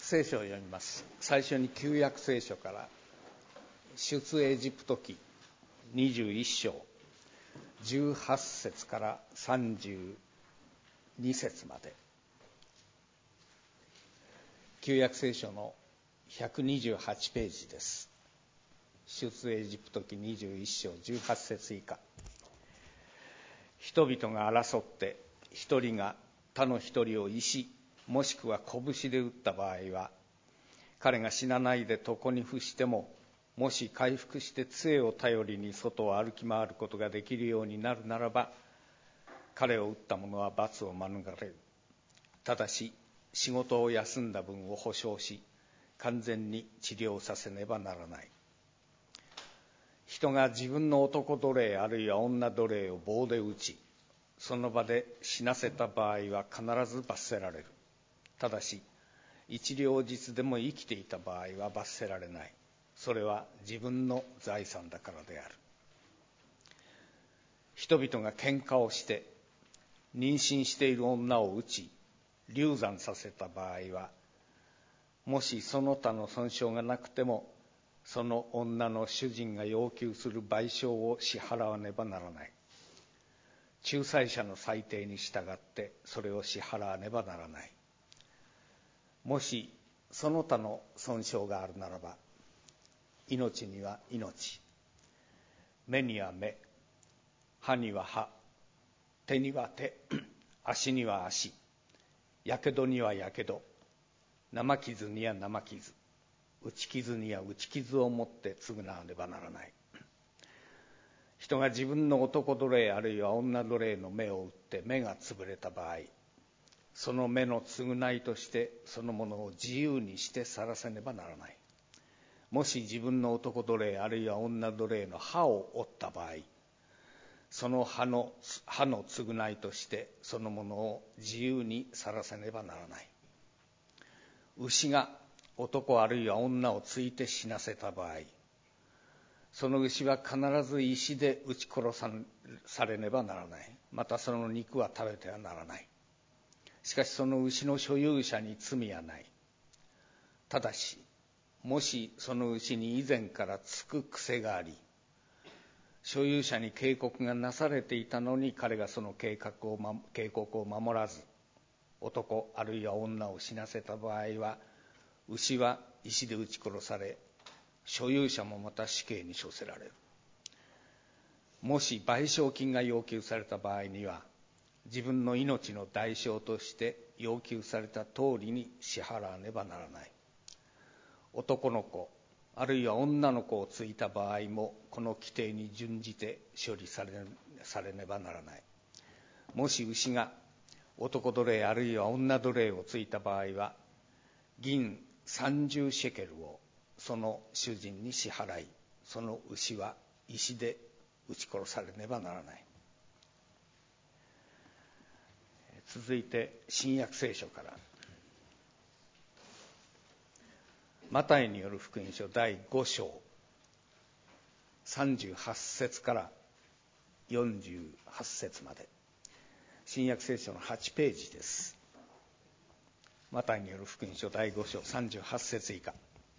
聖書を読みます。最初に旧約聖書から出エジプト記21章18節から32節まで、旧約聖書の128ページです。出エジプト記21章18節以下。人々が争って一人が他の一人を石もしくは拳で撃った場合は、彼が死なないで床に伏しても、もし回復して杖を頼りに外を歩き回ることができるようになるならば、彼を撃った者は罰を免れる。ただし仕事を休んだ分を保証し、完全に治療させねばならない。人が自分の男奴隷あるいは女奴隷を棒で撃ち、その場で死なせた場合は必ず罰せられる。ただし一両日でも生きていた場合は罰せられない。それは自分の財産だからである。人々が喧嘩をして妊娠している女を撃ち流産させた場合は、もしその他の損傷がなくても、その女の主人が要求する賠償を支払わねばならない。仲裁者の裁定に従ってそれを支払わねばならない。もしその他の損傷があるならば、命には命、目には目、歯には歯、手には手、足には足、やけどにはやけど、生傷には生傷、打ち傷には打ち傷をもって償わねばならない。人が自分の男奴隷あるいは女奴隷の目を打って目が潰れた場合、その目の償いとしてそのものを自由にして去らせねばならない。もし自分の男奴隷あるいは女奴隷の歯を折った場合、その歯の償いとしてそのものを自由に去らせねばならない。牛が男あるいは女を突いて死なせた場合、その牛は必ず石で撃ち殺されねばならない。またその肉は食べてはならない。しかしその牛の所有者に罪はない。ただしもしその牛に以前からつく癖があり、所有者に警告がなされていたのに彼がその警告を守らず、男あるいは女を死なせた場合は、牛は石で撃ち殺され、所有者もまた死刑に処せられる。もし賠償金が要求された場合には、自分の命の代償として要求された通りに支払わねばならない。男の子あるいは女の子を突いた場合も、この規定に準じて処理されねばならない。もし牛が男奴隷あるいは女奴隷を突いた場合は、銀30シェケルをその主人に支払い、その牛は石で撃ち殺されねばならない。続いて新約聖書からマタイによる福音書第5章38節から48節まで、新約聖書の8ページです。マタイによる福音書第5章38節以下。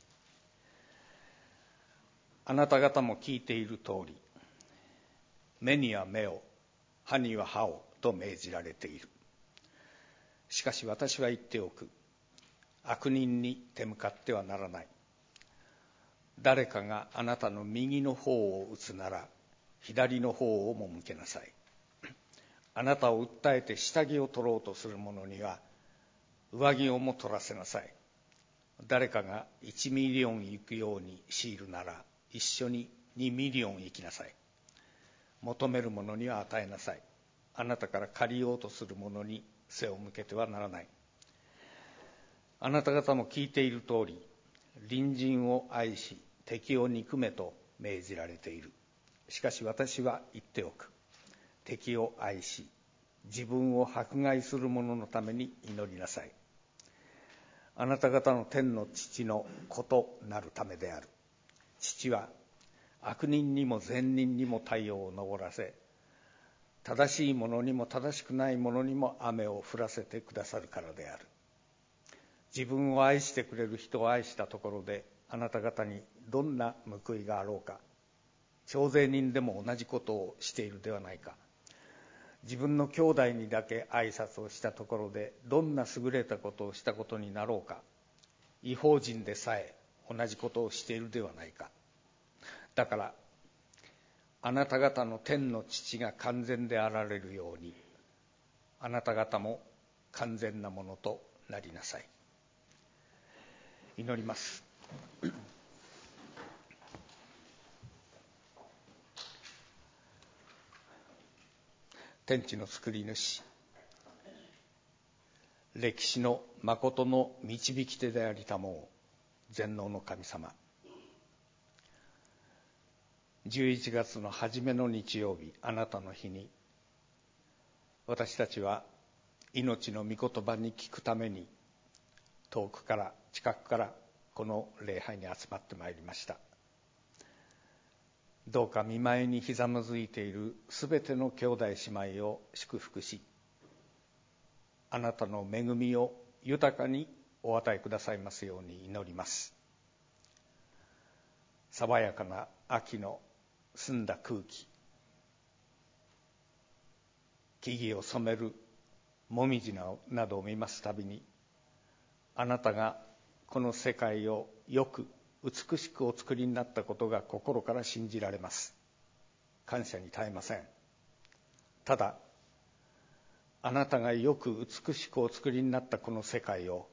あなた方も聞いている通り、目には目を、歯には歯をと命じられている。しかし私は言っておく。悪人に手向かってはならない。誰かがあなたの右の方を打つなら、左の方をも向けなさい。あなたを訴えて下着を取ろうとする者には、上着をも取らせなさい。誰かが1ミリオン行くように強いるなら、一緒に2ミリオン行きなさい。求める者には与えなさい。あなたから借りようとする者に背を向けてはならない。あなた方も聞いている通り、隣人を愛し敵を憎めと命じられている。しかし私は言っておく。敵を愛し自分を迫害する者のために祈りなさい。あなた方の天の父の子となるためである。父は悪人にも善人にも太陽を昇らせ、正しい者にも正しくない者にも雨を降らせてくださるからである。 自分を愛してくれる人を愛したところであなた方にどんな報いがあろうか。徴税人でも同じことをしているではないか。自分の兄弟にだけ挨拶をしたところでどんな優れたことをしたことになろうか。異邦人でさえ同じことをしているではないか。だからあなた方の天の父が完全であられるように、あなた方も完全なものとなりなさい。祈ります。天地の作り主、歴史の誠の導き手でありたもう全能の神様、11月の初めの日曜日、あなたの日に、私たちは命の御言葉に聞くために遠くから近くからこの礼拝に集まってまいりました。どうか御前にひざまずいているすべての兄弟姉妹を祝福し、あなたの恵みを豊かにお与えくださいますように祈ります。爽やかな秋の澄んだ空気、木々を染めるもみじなどを見ますたびに、あなたがこの世界をよく美しくお作りになったことが心から信じられます。感謝に堪えません。ただあなたがよく美しくお作りになったこの世界を、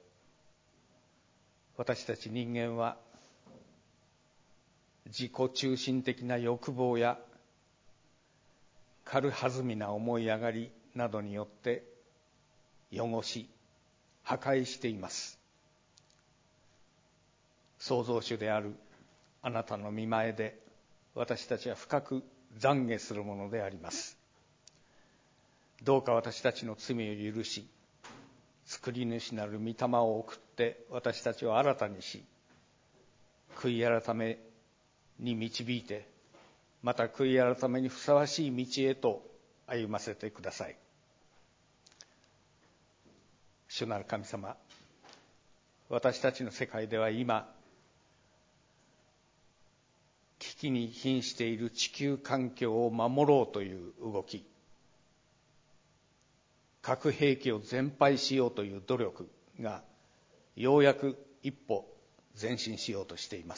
私たち人間は自己中心的な欲望や軽はずみな思い上がりなどによって汚し破壊しています。創造主であるあなたの御前で私たちは深く懺悔するものであります。どうか私たちの罪を許し、作り主なる御霊を送って私たちを新たにし、悔い改めに導いて、また悔い改めにふさわしい道へと歩ませてください。主なる神様、私たちの世界では今危機に瀕している地球環境を守ろうという動き、核兵器を全廃しようという努力がようやく一歩前進しようとしています。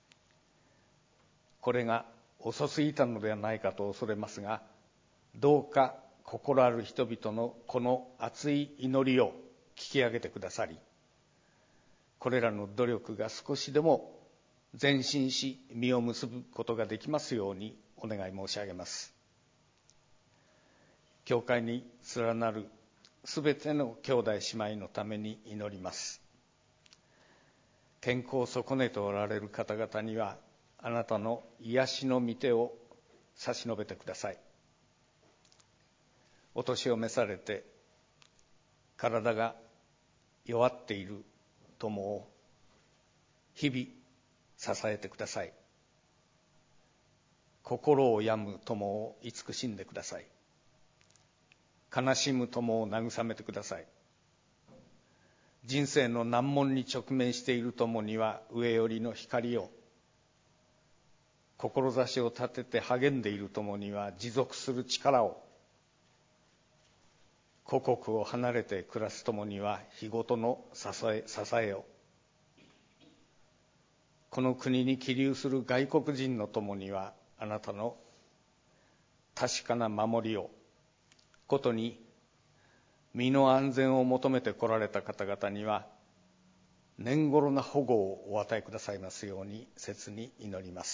これが遅すぎたのではないかと恐れますが、どうか心ある人々のこの熱い祈りを聞き上げてくださり、これらの努力が少しでも前進し実を結ぶことができますようにお願い申し上げます。教会に連なるすべての兄弟姉妹のために祈ります。健康を損ねておられる方々にはあなたの癒しの御手を差し伸べてください。お年を召されて体が弱っている友を日々支えてください。心を病む友を慈しんでください。悲しむ友を慰めてください。人生の難問に直面している友には上よりの光を、志を立てて励んでいる友には持続する力を、故国を離れて暮らす友には日ごとの支えを、この国に起立する外国人の友にはあなたの確かな守りを、ことに身の安全を求めて来られた方々には年頃な保護をお与えくださいますように切に祈ります。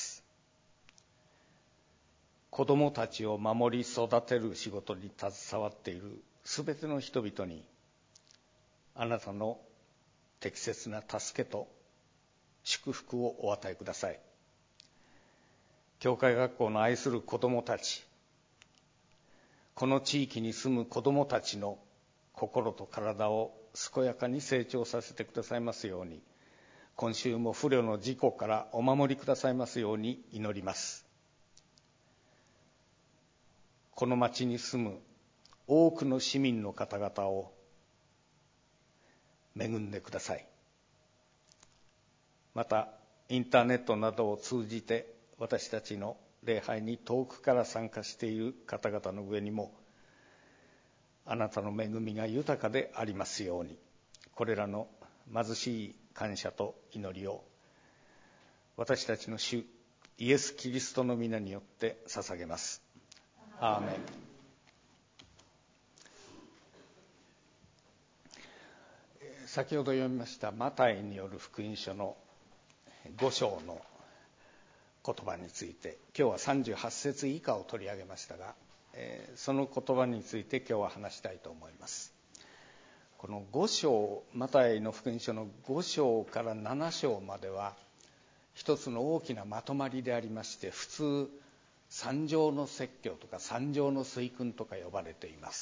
子どもたちを守り育てる仕事に携わっているすべての人々にあなたの適切な助けと祝福をお与えください。教会学校の愛する子どもたち、この地域に住む子どもたちの心と体を健やかに成長させてくださいますように、今週も不慮の事故からお守りくださいますように祈ります。この町に住む多くの市民の方々を恵んでください。またインターネットなどを通じて私たちの礼拝に遠くから参加している方々の上にもあなたの恵みが豊かでありますように、これらの貧しい感謝と祈りを私たちの主イエス・キリストの皆によって捧げます。アーメン。先ほど読みましたマタイによる福音書の5章の言葉について、今日は38節以下を取り上げましたが、その言葉について今日は話したいと思います。この5章、マタイの福音書の5章から7章までは一つの大きなまとまりでありまして、普通三条の説教とか三条の水訓とか呼ばれています。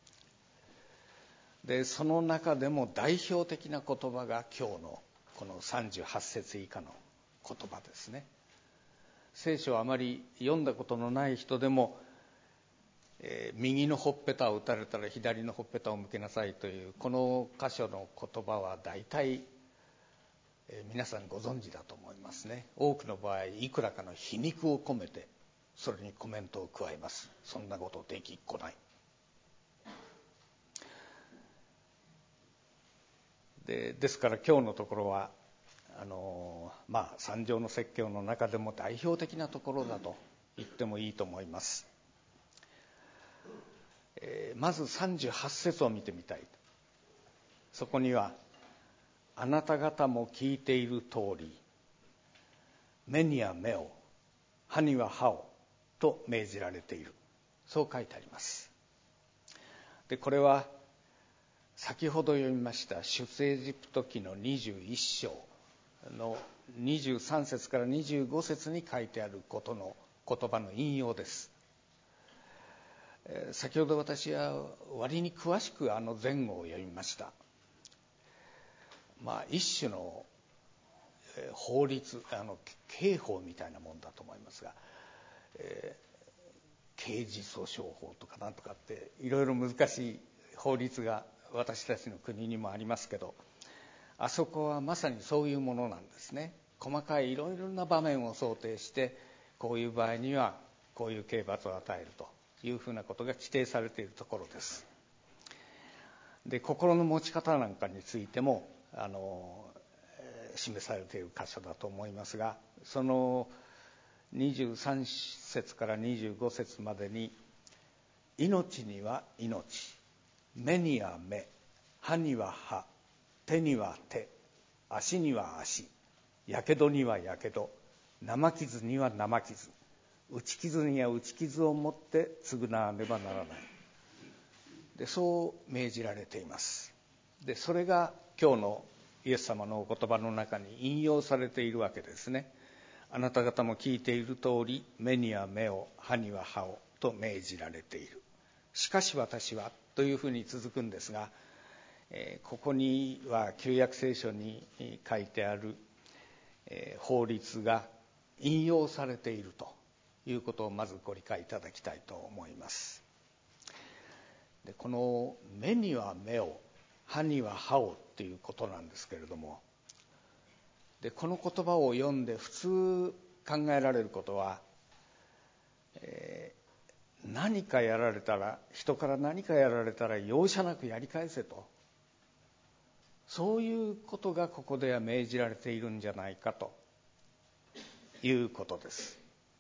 でその中でも代表的な言葉が今日のこの38節以下の言葉ですね。聖書をあまり読んだことのない人でも、右のほっぺたを打たれたら左のほっぺたを向けなさいというこの箇所の言葉は大体、皆さんご存知だと思いますね。多くの場合いくらかの皮肉を込めてそれにコメントを加えます。そんなことできっこない。ですから今日のところは三条の説教の中でも代表的なところだと言ってもいいと思います。まず38節を見てみたい。そこにはあなた方も聞いている通り、目には目を、歯には歯をと命じられている。そう書いてあります。でこれは先ほど読みました出エジプト記の21章の23節から25節に書いてあることの言葉の引用です。先ほど私は割に詳しく前後を読みました。一種の法律、刑法みたいなもんだと思いますが、刑事訴訟法とかなんとかっていろいろ難しい法律が私たちの国にもありますけど、あそこはまさにそういうものなんですね。細かいいろいろな場面を想定して、こういう場合にはこういう刑罰を与えるというふうなことが規定されているところです。で心の持ち方なんかについても示されている箇所だと思いますが、その23節から25節までに、命には命、目には目、歯には歯、手には手、足には足、やけどにはやけど、生傷には生傷、打ち傷には打ち傷をもって償わねばならない。でそう命じられています。でそれが今日のイエス様のお言葉の中に引用されているわけですね。あなた方も聞いている通り、目には目を、歯には歯をと命じられている。しかし私はというふうに続くんですが、ここには旧約聖書に書いてある法律が引用されているということをまずご理解いただきたいと思います。でこの目には目を、歯には歯をっていうことなんですけれども、でこの言葉を読んで普通考えられることは、何かやられたら、人から何かやられたら容赦なくやり返せと、そういうことがここでは命じられているんじゃないかということです。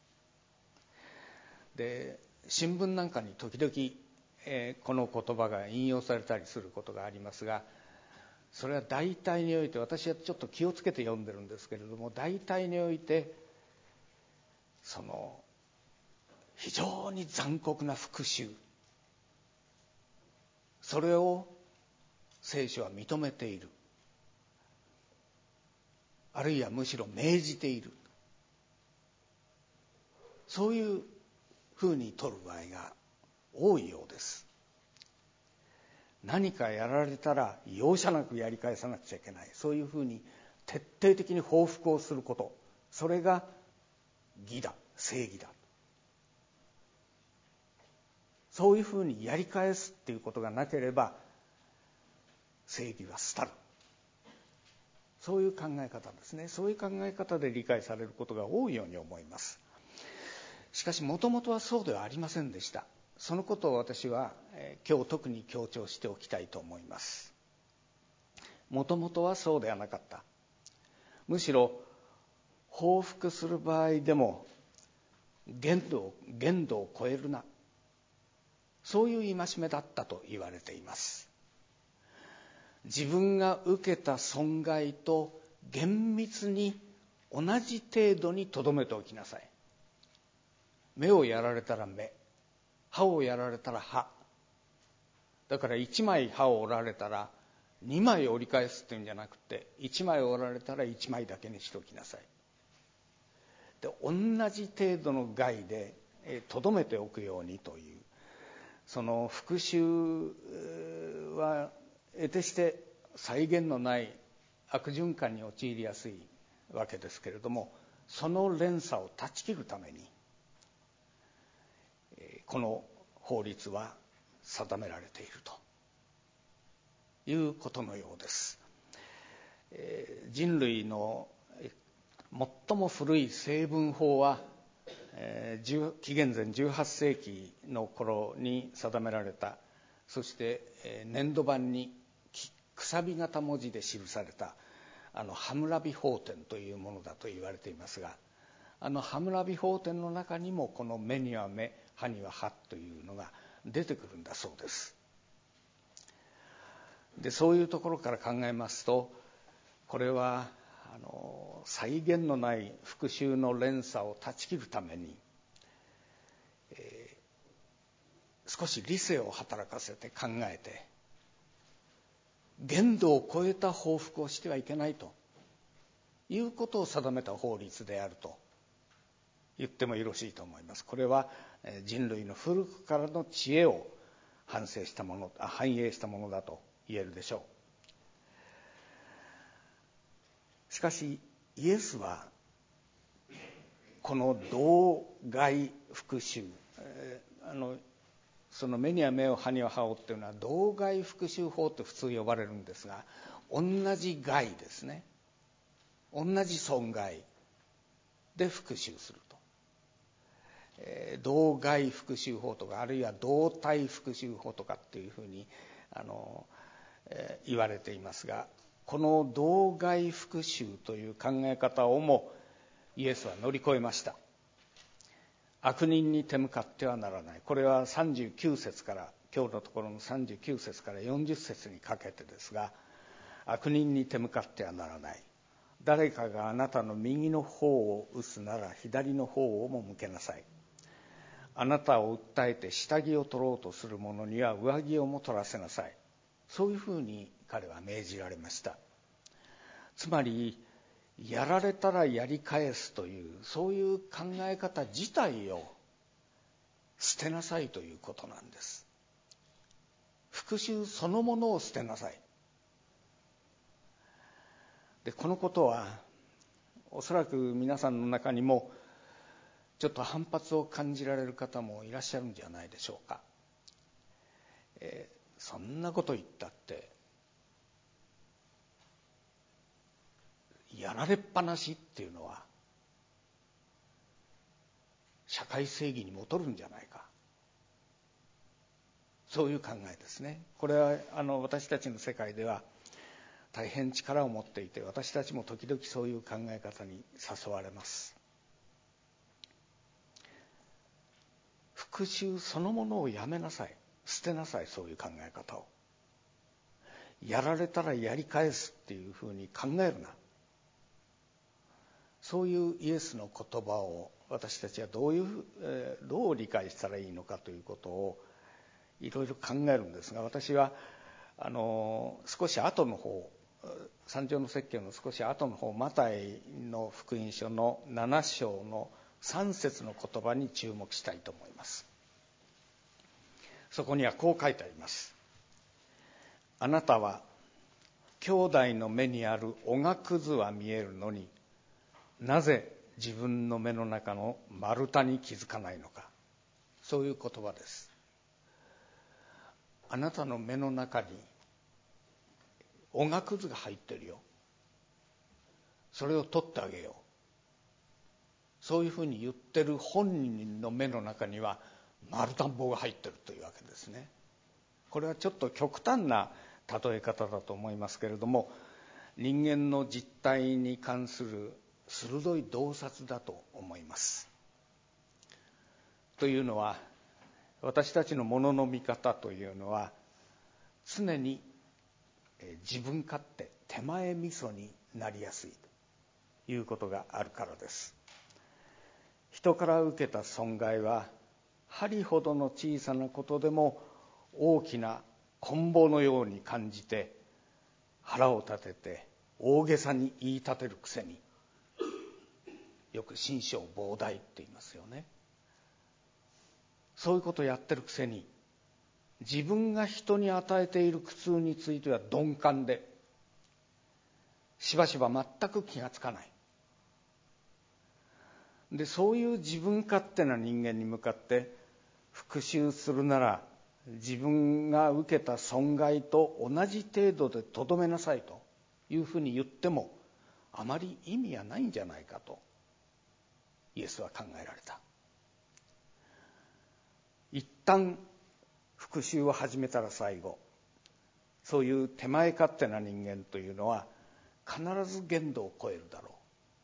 で新聞なんかに時々、この言葉が引用されたりすることがありますが、それは大体において、私はちょっと気をつけて読んでるんですけれども、大体においてその非常に残酷な復讐、それを聖書は認めている、あるいはむしろ命じている、そういうふうに取る場合が多いようです。何かやられたら容赦なくやり返さなくちゃいけない、そういうふうに徹底的に報復をすること、それが義だ、正義だ、そういうふうにやり返すっていうことがなければ、 正義は廃る。そういう考え方ですね。そういう考え方で理解されることが多いように思います。しかしもともとはそうではありませんでした。そのことを私は今日特に強調しておきたいと思います。もともとはそうではなかった。むしろ報復する場合でも限度を超えるな、そういう戒めだったと言われています。自分が受けた損害と厳密に同じ程度にとどめておきなさい。目をやられたら目、歯をやられたら歯。だから1枚歯を折られたら2枚折り返すっていうんじゃなくて、1枚折られたら1枚だけにしておきなさい。で、同じ程度の害でとどめておくようにという、その復讐は得てして際限のない悪循環に陥りやすいわけですけれども、その連鎖を断ち切るためにこの法律は定められているということのようです。人類の最も古い成文法は紀元前18世紀の頃に定められた、そして粘土板にくさび型文字で記されたハムラビ法典というものだと言われていますが、ハムラビ法典の中にもこの目には目、歯には歯というのが出てくるんだそうです。で、そういうところから考えますと、これは際限のない復讐の連鎖を断ち切るために、少し理性を働かせて考えて、限度を超えた報復をしてはいけないということを定めた法律であると言ってもよろしいと思います。これは人類の古くからの知恵を反映したものだと言えるでしょう。しかしイエスはこの同害復讐、その目には目を歯には歯をっていうのは同害復讐法って普通呼ばれるんですが、同じ害ですね、同じ損害で復讐すると、同害復讐法とか、あるいは同体復讐法とかっていうふうに言われていますが、この同害復讐という考え方をもイエスは乗り越えました。悪人に手向かってはならない。これは39節から、今日のところの39節から40節にかけてですが、悪人に手向かってはならない。誰かがあなたの右の方を打つなら左の方をも向けなさい。あなたを訴えて下着を取ろうとする者には上着をも取らせなさい。そういうふうに彼は命じられました。つまりやられたらやり返すという、そういう考え方自体を捨てなさいということなんです。復讐そのものを捨てなさい。で、このことはおそらく皆さんの中にもちょっと反発を感じられる方もいらっしゃるんじゃないでしょうか。そんなこと言ったってやられっぱなしっていうのは社会正義にも劣るんじゃないか、そういう考えですね。これは私たちの世界では大変力を持っていて、私たちも時々そういう考え方に誘われます。復讐そのものをやめなさい、捨てなさい、そういう考え方を。やられたらやり返すっていうふうに考えるな、そういうイエスの言葉を私たちはどう理解したらいいのかということをいろいろ考えるんですが、私は少し後の方、三条の説教の少し後の方、マタイの福音書の7章の3節の言葉に注目したいと思います。そこにはこう書いてあります。あなたは兄弟の目にあるおがくずは見えるのに、なぜ自分の目の中の丸太に気づかないのか。そういう言葉です。あなたの目の中におがくずが入ってるよ、それを取ってあげよう、そういうふうに言ってる本人の目の中には丸田んぼが入ってるというわけですね。これはちょっと極端な例え方だと思いますけれども、人間の実態に関する鋭い洞察だと思います。というのは、私たちのものの見方というのは常に自分勝手、手前味噌になりやすいということがあるからです。人から受けた損害は針ほどの小さなことでも大きな棍棒のように感じて、腹を立てて大げさに言い立てるくせに、よく心象膨大って言いますよね。そういうことをやってるくせに、自分が人に与えている苦痛については鈍感で、しばしば全く気がつかない。で、そういう自分勝手な人間に向かって復讐するなら、自分が受けた損害と同じ程度でとどめなさいというふうに言ってもあまり意味はないんじゃないかとイエスは考えられた。一旦復讐を始めたら最後、そういう手前勝手な人間というのは必ず限度を超えるだろう。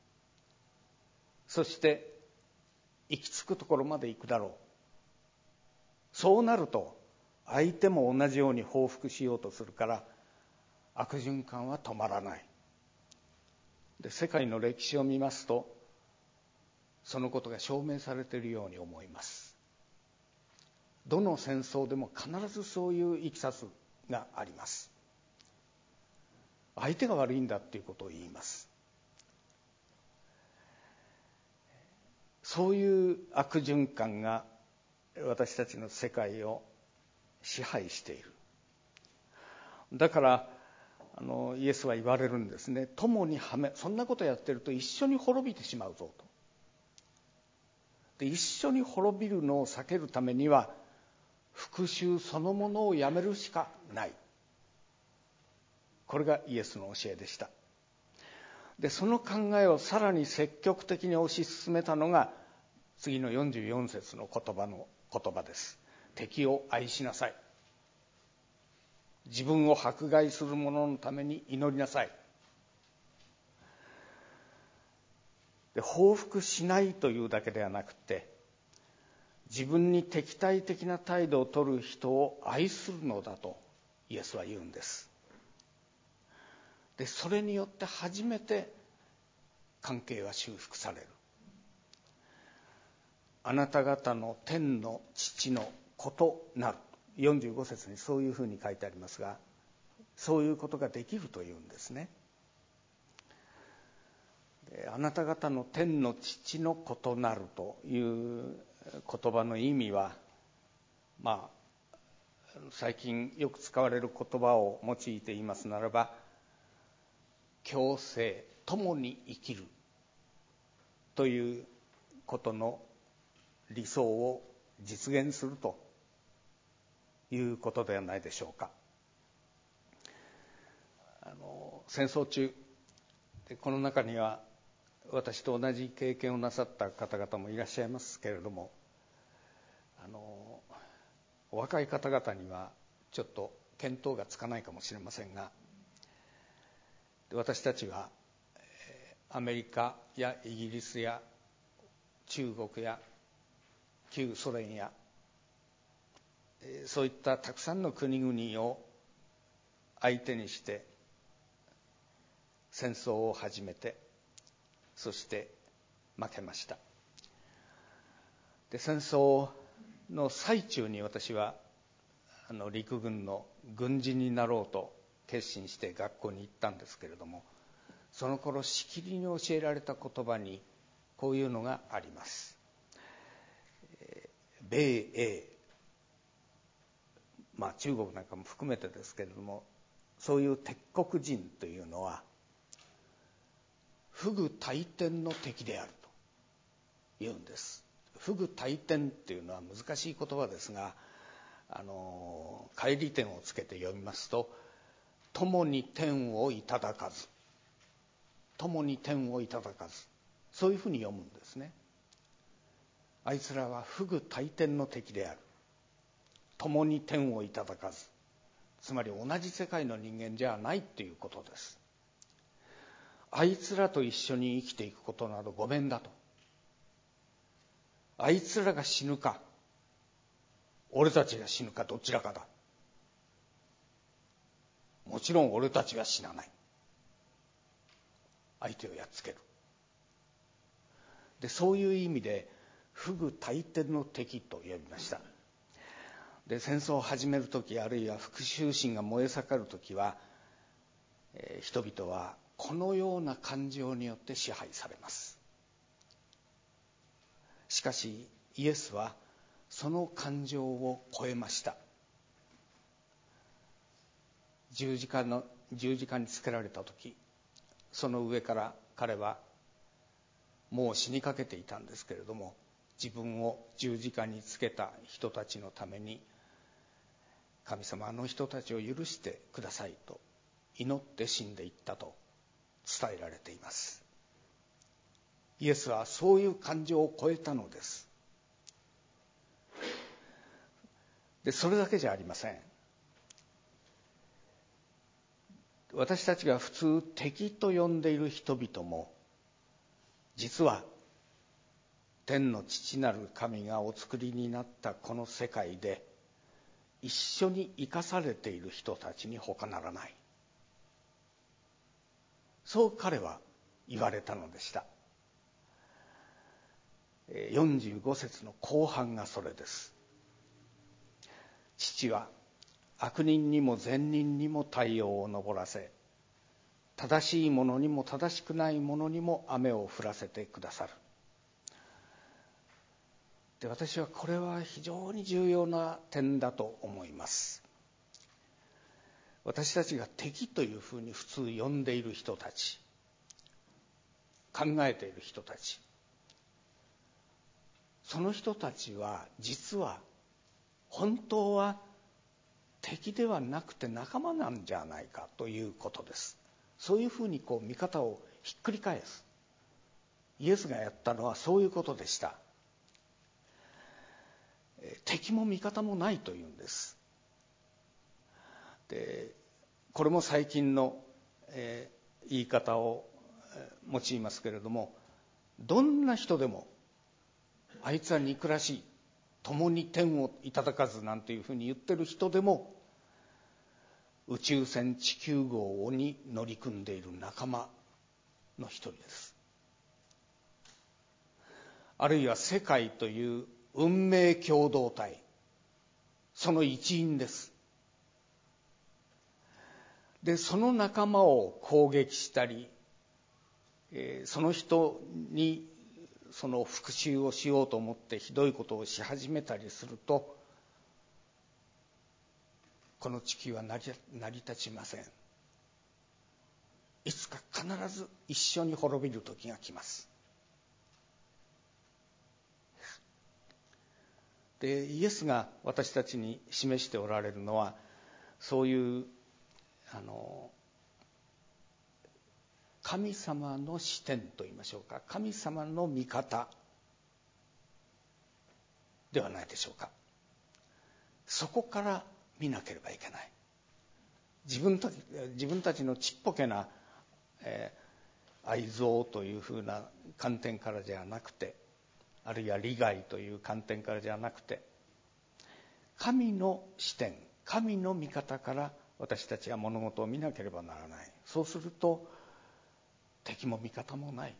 そして行き着くところまで行くだろう。そうなると相手も同じように報復しようとするから、悪循環は止まらない。で、世界の歴史を見ますとそのことが証明されているように思います。どの戦争でも必ずそういういきさつがあります。相手が悪いんだっていうことを言います。そういう悪循環が私たちの世界を支配している。だからイエスは言われるんですね。共にはめ、そんなことやってると一緒に滅びてしまうぞと。で、一緒に滅びるのを避けるためには復讐そのものをやめるしかない。これがイエスの教えでした。で、その考えをさらに積極的に推し進めたのが次の44節の言葉です。敵を愛しなさい。自分を迫害する者のために祈りなさい。で、報復しないというだけではなくて、自分に敵対的な態度を取る人を愛するのだとイエスは言うんです。で、それによって初めて関係は修復される。あなた方の天の父の子となる。45節にそういうふうに書いてありますが、そういうことができるというんですね。あなた方の天の父の子となるという言葉の意味は、最近よく使われる言葉を用いて言いますならば、共生、共に生きるということの理想を実現するということではないでしょうか。戦争中、この中には私と同じ経験をなさった方々もいらっしゃいますけれども、お若い方々にはちょっと見当がつかないかもしれませんが、私たちはアメリカやイギリスや中国や旧ソ連やそういったたくさんの国々を相手にして戦争を始めて、そして負けました。で、戦争の最中に私は陸軍の軍人になろうと決心して学校に行ったんですけれども、その頃しきりに教えられた言葉にこういうのがあります。米英、中国なんかも含めてですけれども、そういう敵国人というのは不倶戴天の敵であると言うんです。不倶戴天っていうのは難しい言葉ですが、返り点をつけて読みますと、 共に天をいただかず、共に天をいただかず、そういうふうに読むんですね。あいつらは不倶戴天の敵である。共に天をいただかず、つまり同じ世界の人間じゃないということです。あいつらと一緒に生きていくことなどごめんだと。あいつらが死ぬか、俺たちが死ぬかどちらかだ。もちろん俺たちは死なない。相手をやっつける。で、そういう意味で不倶戴天の敵と呼びました。で、戦争を始めるとき、あるいは復讐心が燃え盛るときは、人々はこのような感情によって支配されます。しかしイエスはその感情を超えました。十字架につけられたとき、その上から彼はもう死にかけていたんですけれども、自分を十字架につけた人たちのために、神様、あの人たちを許してくださいと祈って死んでいったと伝えられています。イエスはそういう感情を超えたのです。で、それだけじゃありません。私たちが普通敵と呼んでいる人々も、実は天の父なる神がお作りになったこの世界で一緒に生かされている人たちに他ならない。そう彼は言われたのでした。45節の後半がそれです。父は悪人にも善人にも太陽を昇らせ、正しい者にも正しくない者にも雨を降らせてくださる。で、私はこれは非常に重要な点だと思います。私たちが敵というふうに普通呼んでいる人たち、考えている人たち、その人たちは実は本当は敵ではなくて仲間なんじゃないかということです。そういうふうに見方をひっくり返す。イエスがやったのはそういうことでした。敵も味方もないというんです。で、これも最近の、言い方を用いますけれども、どんな人でもあいつは憎らしい、共に天をいただかずなんていうふうに言ってる人でも、宇宙船地球号に乗り組んでいる仲間の一人です。あるいは世界という運命共同体、その一員です。で、その仲間を攻撃したり、その人にその復讐をしようと思ってひどいことをし始めたりすると、この地球は成り立ちません。いつか必ず一緒に滅びる時が来ます。で、イエスが私たちに示しておられるのは、そういう神様の視点といいましょうか、神様の見方ではないでしょうか。そこから見なければいけない。自分たちのちっぽけな、愛憎というふうな観点からじゃなくて、あるいは利害という観点からじゃなくて、神の視点、神の見方から私たちは物事を見なければならない。そうすると敵も味方もない。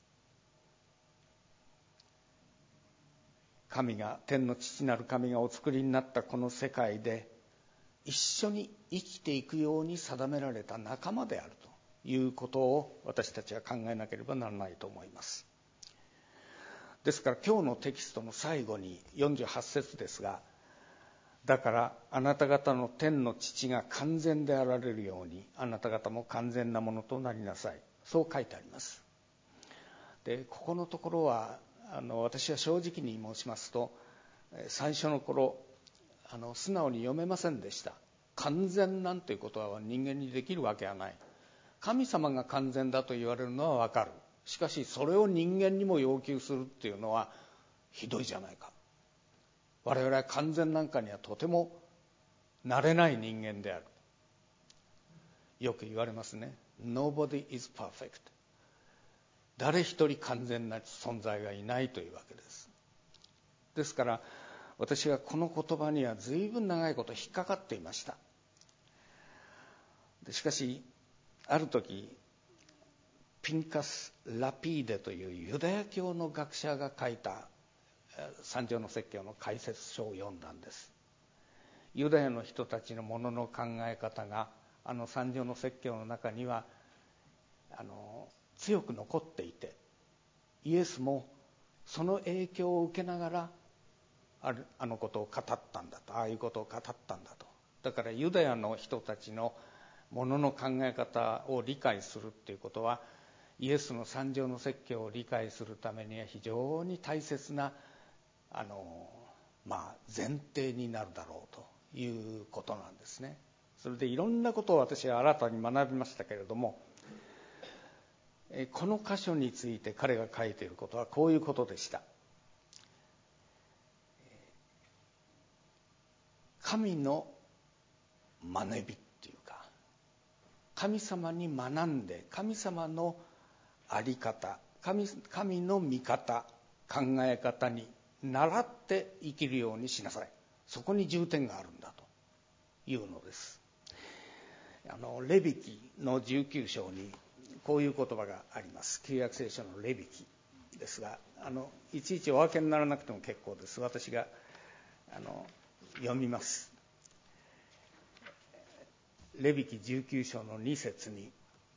神が、天の父なる神がお作りになったこの世界で一緒に生きていくように定められた仲間であるということを私たちは考えなければならないと思います。ですから今日のテキストの最後に48節ですが、だからあなた方の天の父が完全であられるようにあなた方も完全なものとなりなさい、そう書いてあります。で、ここのところは私は正直に申しますと、最初の頃素直に読めませんでした。 完全なんていうことは人間にできるわけはない。神様が完全だと言われるのはわかる。しかしそれを人間にも要求するっていうのはひどいじゃないか。我々は完全なんかにはとてもなれない人間である。よく言われますね。 Nobody is perfect。 誰一人完全な存在がいないというわけです。ですから私はこの言葉には随分長いこと引っかかっていました。しかしある時ピンカス・ラピーデというユダヤ教の学者が書いた三条の説教の解説書を読んだんです。ユダヤの人たちのものの考え方が三条の説教の中には強く残っていて、イエスもその影響を受けながらあのことを語ったんだと、ああいうことを語ったんだと。だからユダヤの人たちのものの考え方を理解するっていうことは、イエスの三条の説教を理解するためには非常に大切な前提になるだろうということなんですね。それでいろんなことを私は新たに学びましたけれども、この箇所について彼が書いていることはこういうことでした。神の学びっていうか、神様に学んで神様の在り方、神の見方、考え方に倣って生きるようにしなさい。そこに重点があるんだというのです。レビ記の19章にこういう言葉があります。旧約聖書のレビ記ですが、いちいちお分けにならなくても結構です。私が読みます。レビ記19章の2節に、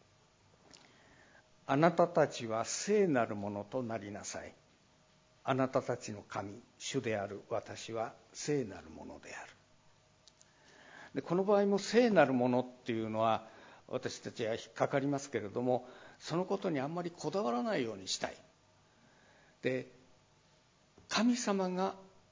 あなたたちは聖なるものとなりなさい。あなたたちの神、主である私は聖なるものである。でこの場合も聖なるものっていうのは私たちは引っかかりますけれども、そのことにあんまりこだわらないようにしたい。で、神様が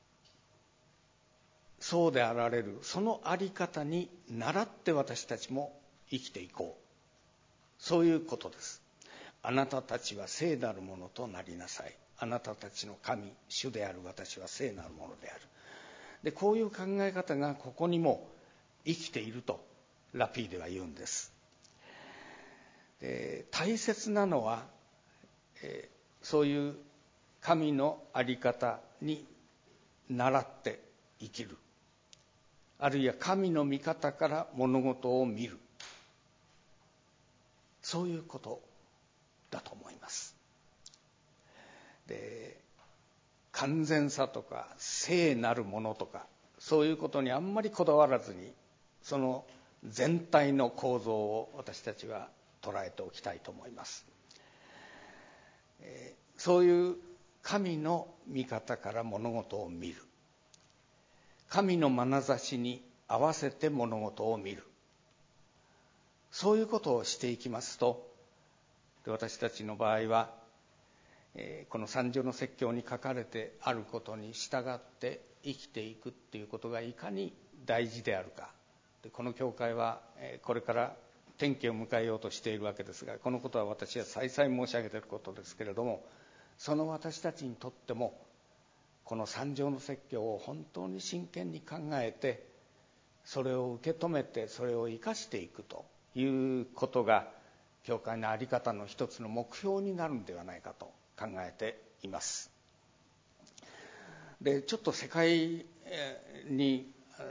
そうであられるそのあり方に倣って私たちも生きていこう、そういうことです。あなたたちは聖なるものとなりなさい。あなたたちの神、主である私は聖なるものである。でこういう考え方がここにも生きているとラピーデは言うんです。で大切なのは、そういう神の在り方に倣って生きる、あるいは神の見方から物事を見る、そういうことだと思います。で完全さとか聖なるものとかそういうことにあんまりこだわらずに、その全体の構造を私たちは捉えておきたいと思います。そういう神の見方から物事を見る、神の眼差しに合わせて物事を見る、そういうことをしていきますと、私たちの場合はこの三条の説教に書かれてあることに従って生きていくっていうことがいかに大事であるか。でこの教会はこれから転機を迎えようとしているわけですが、このことは私は再々申し上げていることですけれども、その私たちにとってもこの三条の説教を本当に真剣に考えて、それを受け止めてそれを生かしていくということが教会の在り方の一つの目標になるのではないかと考えています。でちょっと世界に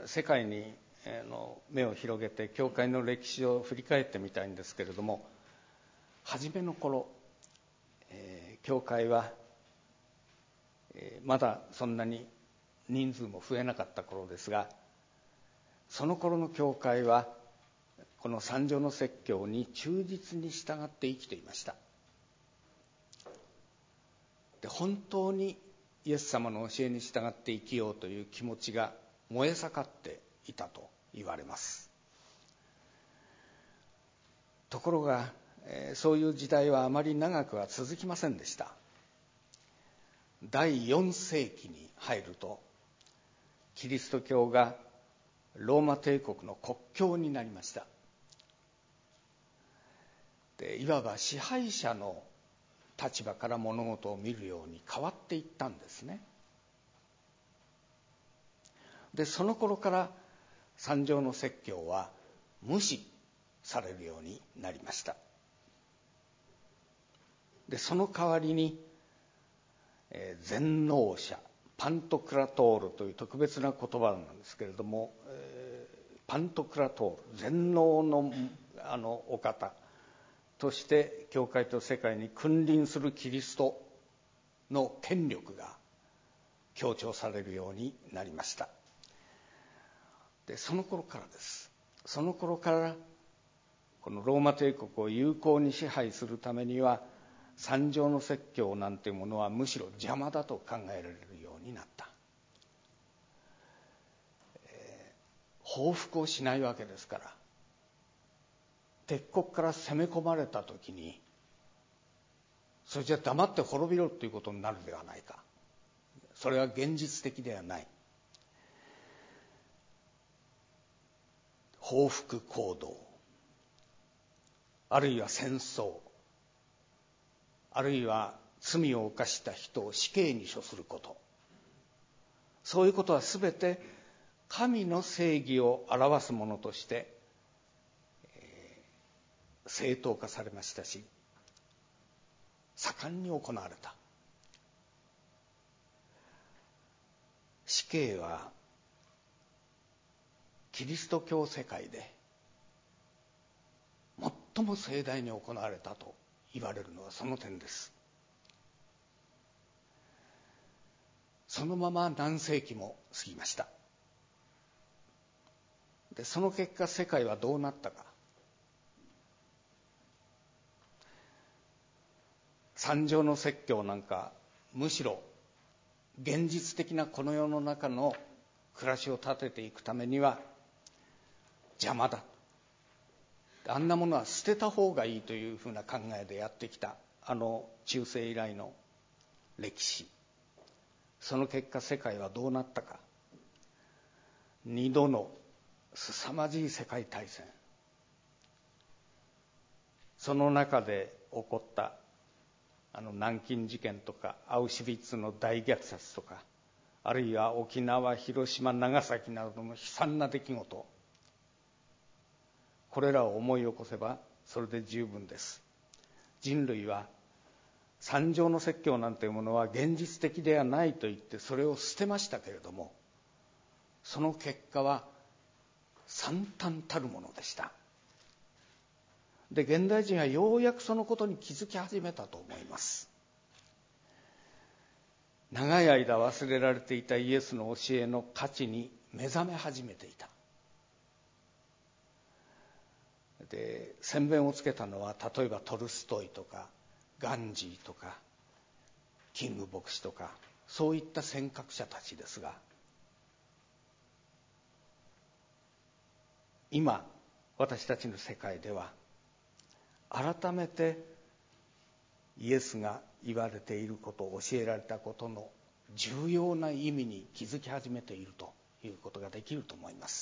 目を広げて教会の歴史を振り返ってみたいんですけれども、初めの頃、教会はまだそんなに人数も増えなかった頃ですが、その頃の教会はこの三条の説教に忠実に従って生きていました。で本当にイエス様の教えに従って生きようという気持ちが燃え盛っていたと言われます。ところがそういう時代はあまり長くは続きませんでした。第4世紀に入るとキリスト教がローマ帝国の国境になりました。で、いわば支配者の立場から物事を見るように変わっていったんですね。で、その頃から三条の説教は無視されるようになりました。で、その代わりに、全能者パントクラトールという特別な言葉なんですけれども、パントクラトール、全能のお方として教会と世界に君臨するキリストの権力が強調されるようになりました。で、その頃からです。その頃からこのローマ帝国を有効に支配するためには、三条の説教なんていうものはむしろ邪魔だと考えられるようになった。報復をしないわけですから、敵国から攻め込まれた時にそれじゃ黙って滅びろということになるではないか。それは現実的ではない。報復行動、あるいは戦争、あるいは罪を犯した人を死刑に処すること、そういうことはすべて神の正義を表すものとして正当化されましたし、盛んに行われた。死刑はキリスト教世界で最も盛大に行われたと言われるのはその点です。そのまま何世紀も過ぎました。で、その結果世界はどうなったか。三条の説教なんかむしろ現実的なこの世の中の暮らしを立てていくためには邪魔だ、あんなものは捨てた方がいいというふうな考えでやってきた中世以来の歴史、その結果世界はどうなったか。2度の凄まじい世界大戦、その中で起こった南京事件とかアウシュビッツの大虐殺とか、あるいは沖縄、広島、長崎などの悲惨な出来事、これらを思い起こせばそれで十分です。人類は三条の説教なんていうものは現実的ではないと言ってそれを捨てましたけれども、その結果は惨憺たるものでした。で、現代人はようやくそのことに気づき始めたと思います。長い間忘れられていたイエスの教えの価値に目覚め始めていた。で、先鞭をつけたのは例えばトルストイとかガンジーとかキング牧師とか、そういった先覚者たちですが、今私たちの世界では改めてイエスが言われていること、教えられたことの重要な意味に気づき始めているということができると思います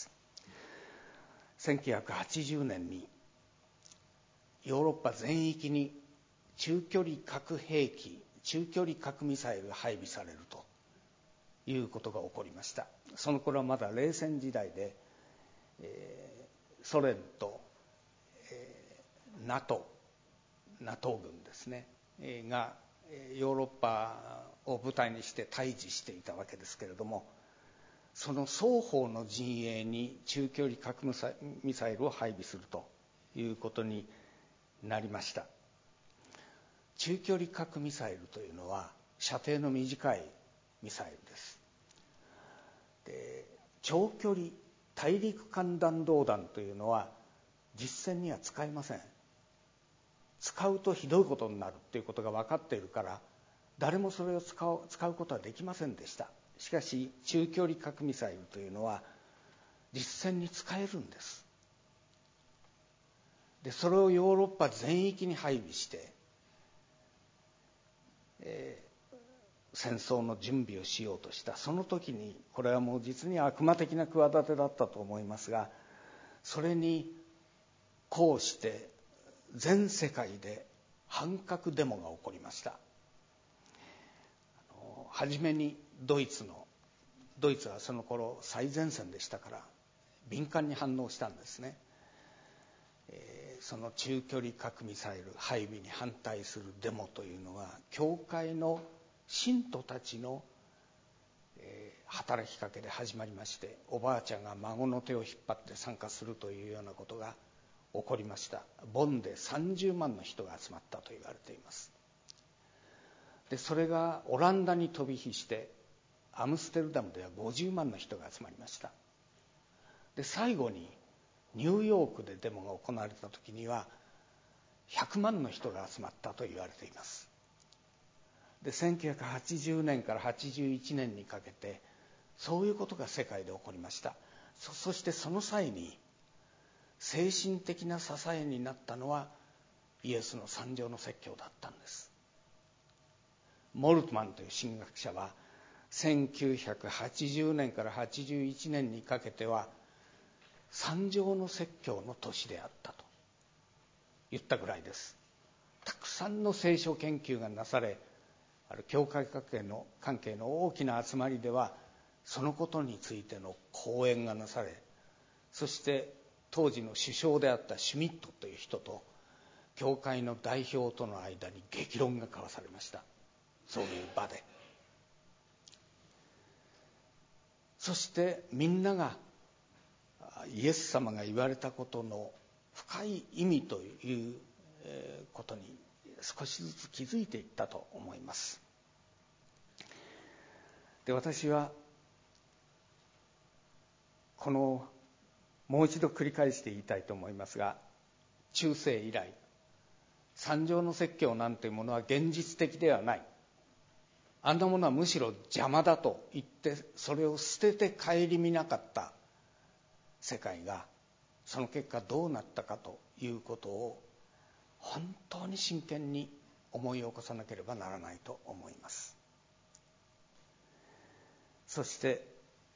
。1980年にヨーロッパ全域に中距離核兵器、中距離核ミサイルが配備されるということが起こりました。その頃はまだ冷戦時代で、ソ連と、NATO 軍ですね、がヨーロッパを舞台にして対峙していたわけですけれども、その双方の陣営に中距離核ミサイルを配備するということになりました。中距離核ミサイルというのは射程の短いミサイルです。で、長距離大陸間弾道弾というのは実戦には使えません。使うとひどいことになるということが分かっているから誰もそれを使うことはできませんでした。しかし中距離核ミサイルというのは実戦に使えるんです。で、それをヨーロッパ全域に配備して、 戦争の準備をしようとした。その時にこれはもう実に悪魔的な企てだったと思いますが、それにこうして全世界で反核デモが起こりました。はじめにドイツはその頃最前線でしたから敏感に反応したんですね。その中距離核ミサイル配備に反対するデモというのは教会の信徒たちの働きかけで始まりまして、おばあちゃんが孫の手を引っ張って参加するというようなことが起こりました。ボンで30万の人が集まったと言われています。でそれがオランダに飛び火してアムステルダムでは50万の人が集まりました。で最後にニューヨークでデモが行われた時には100万の人が集まったと言われています。で1980年から81年にかけてそういうことが世界で起こりました。そしてその際に精神的な支えになったのはイエスの三条の説教だったんです。モルトマンという神学者は1980年から81年にかけては三条の説教の年であったと言ったぐらいです。たくさんの聖書研究がなされ、教会関係の大きな集まりではそのことについての講演がなされ、そして当時の首相であったシュミットという人と教会の代表との間に激論が交わされました。そういう場で。そしてみんながイエス様が言われたことの深い意味ということに少しずつ気づいていったと思います。で私はこのもう一度繰り返して言いたいと思いますが、中世以来三条の説教なんていうものは現実的ではない、あんなものはむしろ邪魔だと言ってそれを捨てて顧みなかった世界がその結果どうなったかということを本当に真剣に思い起こさなければならないと思います。そして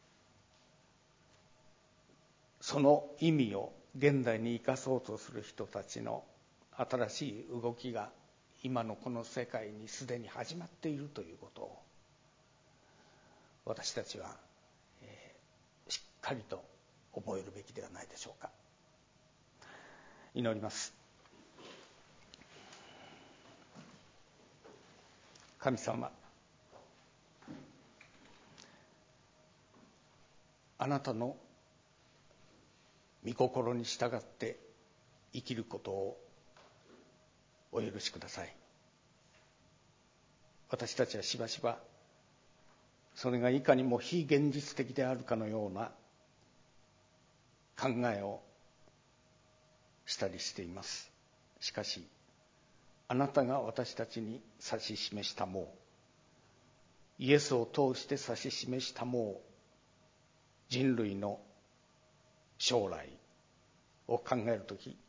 その意味を現代に生かそうとする人たちの新しい動きが今のこの世界にすでに始まっているということを私たちはしっかりと覚えるべきではないでしょうか。祈ります。神様、あなたの御心に従って生きることをお許しください。私たちはしばしばそれがいかにも非現実的であるかのような考えをしたりしています。しかしあなたが私たちに指し示したもう、イエスを通して指し示したもう、人類の将来を考えるとき、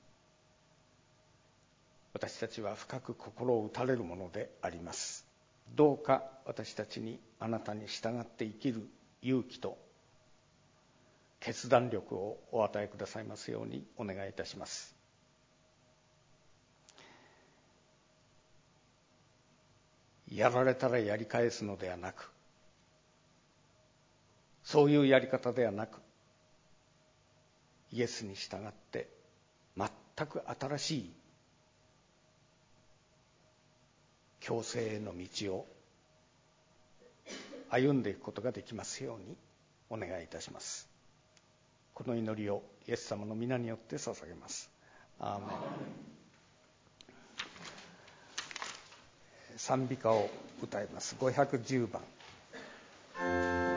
私たちは深く心を打たれるものであります。どうか私たちにあなたに従って生きる勇気と決断力をお与えくださいますようにお願いいたします。やられたらやり返すのではなく、そういうやり方ではなく、イエスに従って全く新しい共生への道を歩んでいくことができますようにお願いいたします。この祈りをイエス様の皆によって捧げます。アーメン。賛美歌を歌います。510番。